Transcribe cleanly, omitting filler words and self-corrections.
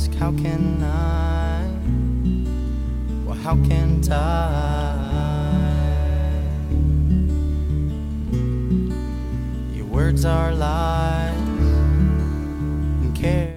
ask, how can I? Well, how can I? Your words are lies and care.